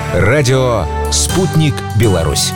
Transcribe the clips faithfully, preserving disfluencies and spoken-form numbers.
Радио «Спутник Беларусь».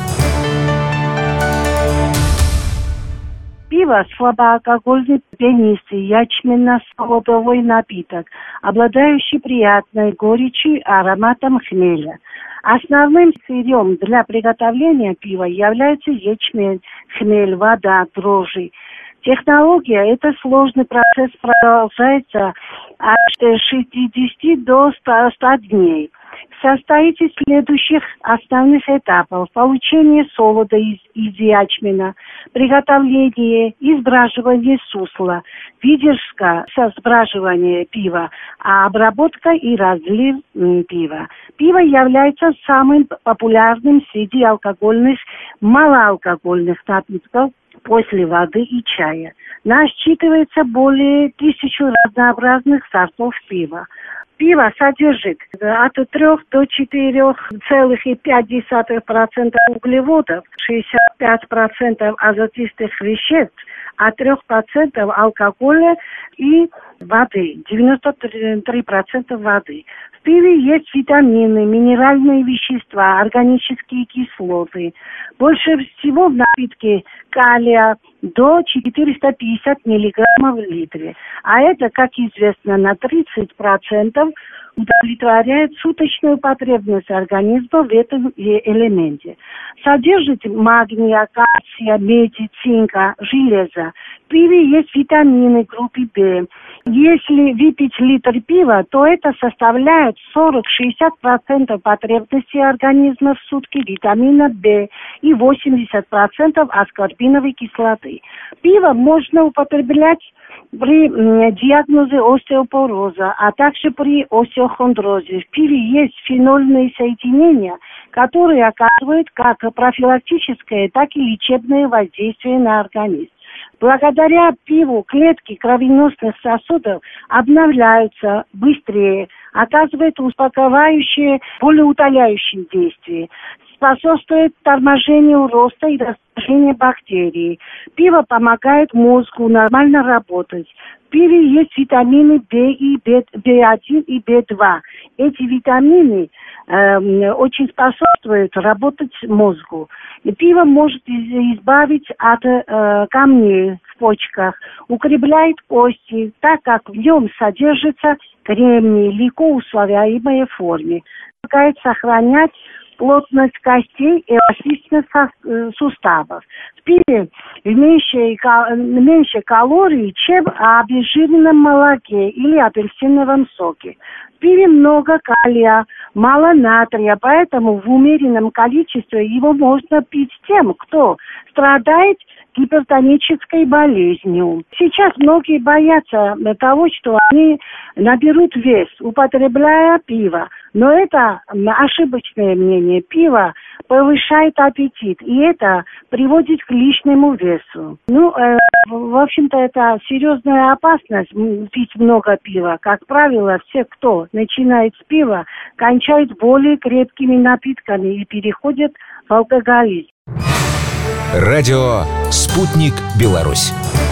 Пиво – слабоалкогольный пенистый ячменно-плодовой напиток, обладающий приятной горечью и ароматом хмеля. Основным сырьем для приготовления пива является ячмень, хмель, вода, дрожжи. Технология – это сложный процесс, продолжается от шестидесяти до ста дней. Состоит из следующих основных этапов: получение солода из, из ячмена, приготовление, избраживание сусла, выдержка со сбраживания пива, а обработка и разлив м, пива. Пиво является самым популярным среди алкогольных, малоалкогольных напитков после воды и чая. Насчитывается более тысячи разнообразных сортов пива. Пиво содержит от трёх до четырёх целых пяти десятых процента углеводов, шестьдесят пять процентов азотистых веществ, от трёх процентов алкоголя и воды, девяносто три процента воды. В пиве есть витамины, минеральные вещества, органические кислоты. Больше всего в напитке калия до четыреста пятьдесят миллиграммов в литре. А это, как известно, на тридцать процентов удовлетворяет суточную потребность организма в этом элементе. Содержит магния, кальция, меди, цинка, железа. В пиве есть витамины группы В. Если выпить литр пива, то это составляет сорок-шестьдесят процентов потребности организма в сутки витамина В и восемьдесят процентов аскорбиновой кислоты. Пиво можно употреблять при диагнозе остеопороза, а также при остеохондрозе. В пиве есть фенольные соединения, которые оказывают как профилактическое, так и лечебное воздействие на организм. Благодаря пиву клетки кровеносных сосудов обновляются быстрее, оказывает успокаивающее, болеутоляющее действие, способствует торможению роста и размножению бактерий. Пиво помогает мозгу нормально работать. В пиве есть витамины В и В один и В два. Эти витамины э, очень способствуют работать мозгу. И пиво может избавить от э, камней в почках, укрепляет кости, так как в нем содержится кремний, легко усвояемой форме. Помогает сохранять плотность костей и эластичность суставов. В пиве меньше, меньше калорий, чем в обезжиренном молоке или апельсиновом соке. В пиве много калия, мало натрия, поэтому в умеренном количестве его можно пить тем, кто страдает гипертонической болезнью. Сейчас многие боятся того, что они наберут вес, употребляя пиво. Но это ошибочное мнение. Пиво повышает аппетит, и это приводит к лишнему весу. Ну, э, в общем-то, это серьезная опасность пить много пива. Как правило, все, кто начинает с пива, кончают более крепкими напитками и переходят в алкоголизм. Радио «Спутник Беларусь».